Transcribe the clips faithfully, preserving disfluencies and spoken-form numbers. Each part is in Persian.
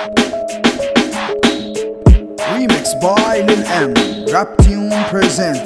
Remix by Lil M. Rap Tune presents.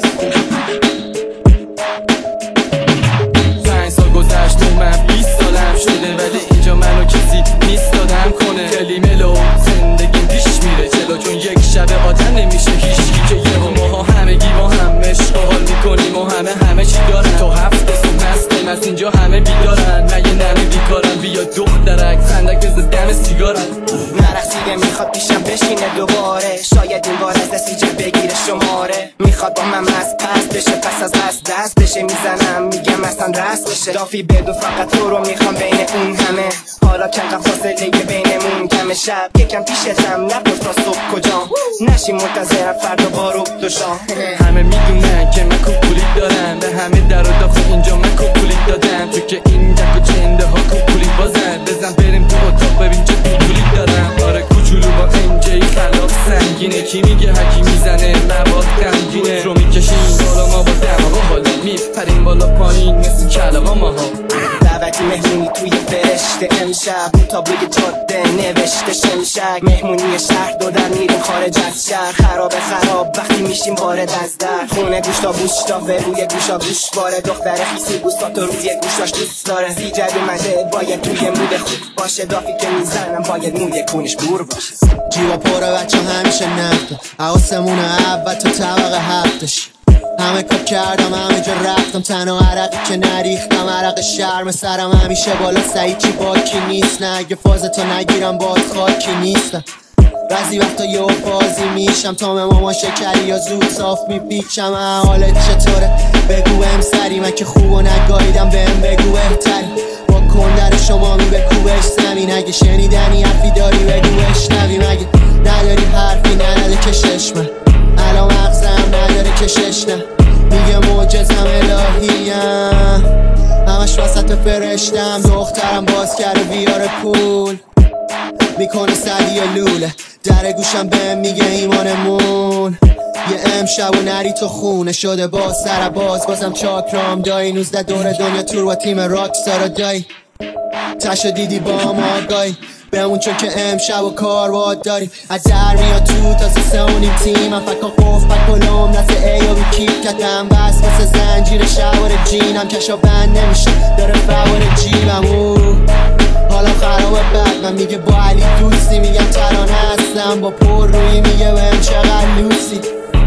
پنج سال گذشت و من بیست سالم شده، ولی اینجا منو کسی نیست دادم کنه. خیلی ملو زندگیم پیش میره جلو، چون یک شب آدم نمیشه هیچکی که یه ماها همگی با هم عشق و حال میکنیم و همه همه چی دارن. تو هفته صبح مستیم از اینجا همه بیدارن، مگه نمی بیکارن؟ بیا دخترک صندک بزد دم سیگارن. نرسیده میخواد پیشم بشینه دوباره، شاید این بار از دستیجه بگیره شماره. میخواد با من مست پس بشه، پس از قصد دست بشه میزنم میگم اصلا رست بشه. دافی بدو فقط تو رو میخوام بین اون همه، حالا چند فاصله بینمون کم شب یکم پیشتم نپرس تا صبح کجام، نشی منتظرم فردا بارو دو شام. همه میدونن که من کوکولیت دارم، به همه در و داخل اینجا من کوکولیت دادم، تو که این جک و چنده ها کوکولیت بازن. بزن بریم تو اتاق ببین چه کوکولیت دارم. آره کوچولو با انجی خلاق سنگینه، کی میگه هکی میزنه مواد غمگینه. رو میکشیم بالا ما با دماغا حالا میپریم بالا پایین مثل کلاغا ماها. دعوتی مهمونی توی فرشته امشب، رو تابلوی جاده نوشته شمشک. مهمونی شهر دو در میریم خارج از شهر، خراب خراب وقتی میشیم وارد از در. خونه گوش تا گوش تا به روی گوشا گوش باره، دختر خیسی گوشتا روی گوشاش دوست داره. زیجد اومده باید توی مود خوب باشه، دافی که میزنم باید موی کونش دور باشه. جیبا پره بچه همیشه نفته، حواسمون اول تا طبقه هفتش. همه کار کردم همه جا رفتم، تنها عرقی که نریختم عرق شرم سرم همیشه بالا. سعید چی باکی نیست، نه اگه فازتو نگیرم باید خاکی نیستم. بعضی وقتا یه بازی میشم تا به ماما شکری یا زود صاف میپیچم. حالت چطوره بگو بهم سری، من که خوب و نگاهیدم بهم بگو بهتری. با کندر شما می بکوبش زمین، اگه شنیدنی حرفی داری بگو بشنوی. مگه نداری حرفی ننده کشش من، الان مغزم نداره کشش نه. میگه معجزم الهیم، همش وسط فرشتم. دخترم باز کرده بیاره پول، میکنه صدی لوله در گوشم بهم میگه ایمانمون. یه امشب و نری تو خونه شده باز سر باز، بازم چاکرام دایی. نوزده دور دنیا تور با تیم راکستار دایی، تشو دیدی با ما آگاهی بمون چون که امشب و کار باید داریم. از در میاد تو تا سه سه و نیم تیم، من فکر قف پک کلوم نسه ای و بی کیپ کتم بس مثل زنجیر شوار جینم. کشا بند نمیشه داره فوار جیبم، او حالا خرابه بد. من میگه با علی دوستی، میگم ترانه هستم با پر روی، میگه بهم چقدر لوسی.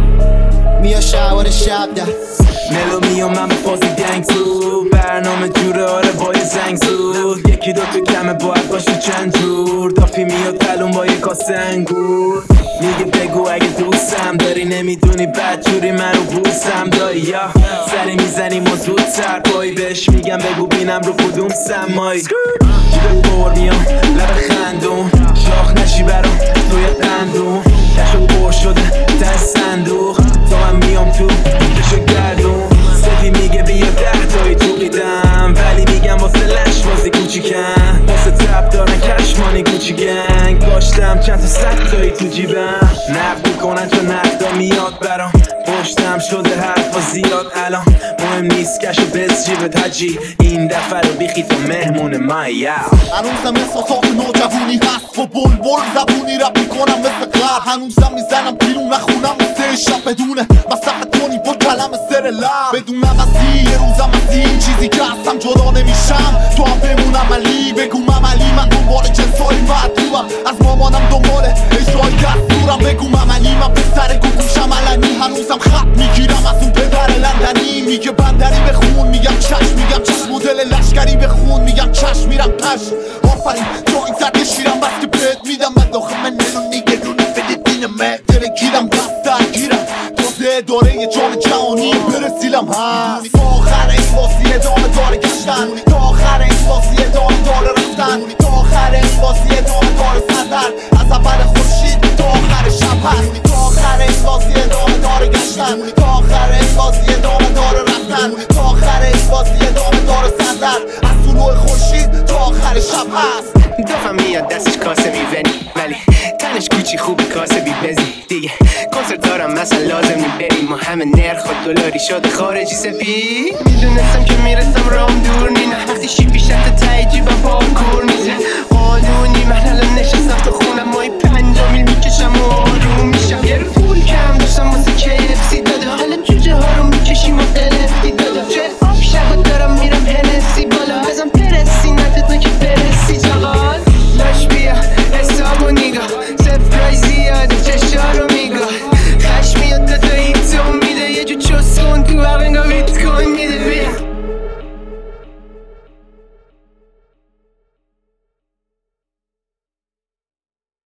میا شوار شب ده ملو میام من به فازی دنگ تو، برنامه جوره آره با یه زنگ زود. یکی دو تو کمه باید باشه چند جور، دافی میاد پلون با یه کاسه انگور. میگه بگو اگه دوستم داری، نمیدونی بد جوری منو بوسم داری. یا سری میزنیم و زود سر پایی بهش میگم بگو بینم رو کدوم سمایی. جیب پر میام لب خندون، شاخ نشی برام توی قندون. کشو پر شده در صندوق، تا من میام تو کشو گردون. سفی میگه بیا ده تایی تو قیدم، ولی میگم واسه لش بازی کوچیکم. واسه تب دارن کشمانی کوچی گنگ، داشتم چند تا ست تایی تو جیبم. نقد میکنن چون نقدا میاد برام، پشتم شده حرفا زیاد الان. مهم نیست کشو بز جیبت حجی، این دفعه رو بیخی تو مهمون من. یا هنوزم احساسات نوجوونی هست و بل بل زبونی رب میکنم مثل غرب. هنوزم میزنم بیرون نخونم مثل شب بدونه مصرف کنی با کلم سر لب. بدونم ازی یه روزم ازی چیزی که هستم جدا نمیشم، تو هم بمونم علی بگوم عملی. من دنبال جنسای مطلوبم، از مامانم دنبال اجرای دستورم. بگوم عملی من پسر گوگوشم علنی، هنوزم خط میگیرم از اون پدر لندنی. میگه بندری بخون میگم چشم، میگم چشم. مدل لشکری بخون میگم چشم، میرم پش. آفرین جا این زرد شیرم بس که بهت میدم. من داخل من نلو نگرونه بده دینم، من دل گیرم بس درگیرم. تازه داره یه جام جهانی برسیلم هست. میدونی تا آخر این بازی ادامه داره گشتن، تا آخر این بازی ادامه داره رفتن، تا آخر این بازی ادامه داره سردر. از اول خورشید تا آخر شب هست، تا آخر این بازی ادامه داره گشتن، تا آخر این بازی ادامه داره رفتن، تا آخر این بازی ادامه داره سردر. از طلوع خورشید تا آخر شب هست. دافم میاد دستش کاسه میزنی، ولی تنش کوچی خوبی کاسه بی بزی. دیگه کنسرت دارم مثلا لازم نی بریم، ما همه نرخ و دلاری شده خارجی سپی. میدونستم که میرسم رام دور نی، نه وقتی شی پیشت تایی جیبم پارکور میزه قانونی. من الان نشستم تو